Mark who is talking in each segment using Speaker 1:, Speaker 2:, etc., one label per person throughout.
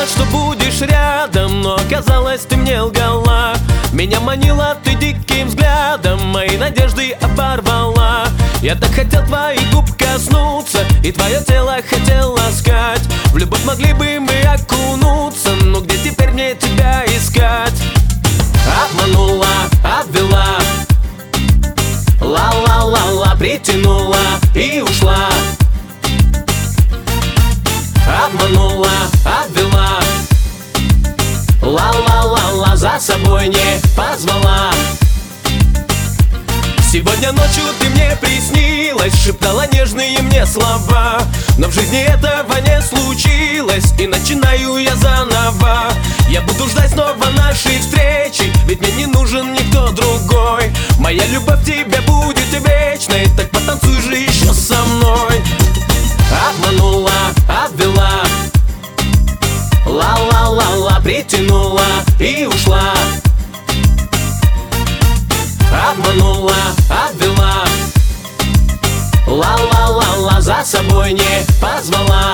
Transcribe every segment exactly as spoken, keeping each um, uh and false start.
Speaker 1: что будешь рядом, но оказалось, ты мне лгала. Меня манила ты диким взглядом, мои надежды оборвала. Я так хотел твоих губ коснуться и твое тело хотел ласкать. В любовь могли бы мы окунуться, но где теперь мне тебя искать? Обманула, обвела, ла-ла-ла-ла, притянула и ушла. Обманула, обвела, ла-ла-ла-ла, за собой не позвала. Сегодня ночью ты мне приснилась, шептала нежные мне слова. Но в жизни этого не случилось, и начинаю я заново. Я буду ждать снова нашей встречи, ведь мне не нужен никто другой. Моя любовь тебе будет вечной, так потанцуй же еще со мной. Обманула, обвела, ла-ла-ла-ла, притянула и ушла. Обманула, обвела, ла-ла-ла-ла, за собой не позвала.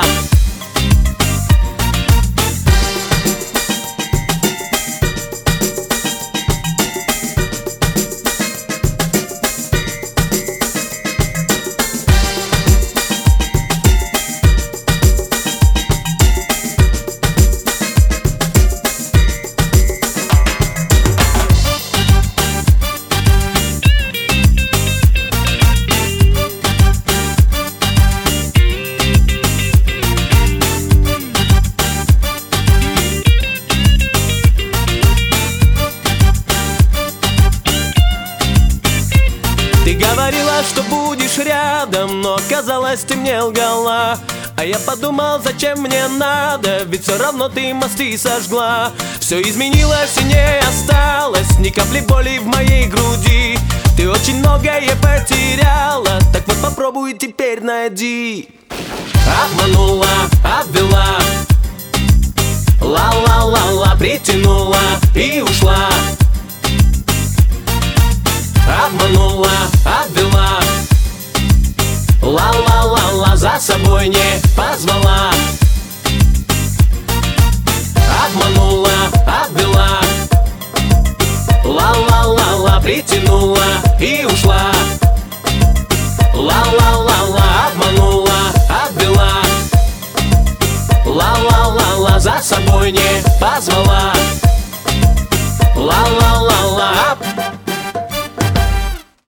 Speaker 1: Ты говорила, что будешь рядом, но оказалось, ты мне лгала. А я подумал, зачем мне надо, ведь все равно ты мосты сожгла. Все изменилось и не осталось ни капли боли в моей груди. Ты очень многое потеряла, так вот попробуй теперь найди. Обманула, обвела, ла-ла-ла-ла, притянула и ушла. Обманула, обвела, ла-ла-ла-ла, за собой не позвала. Обманула, обвела, ла-ла-ла-ла, притянула и ушла. Ла-ла-ла-ла, обманула, обвела, ла-ла-ла-ла, за собой не позвала.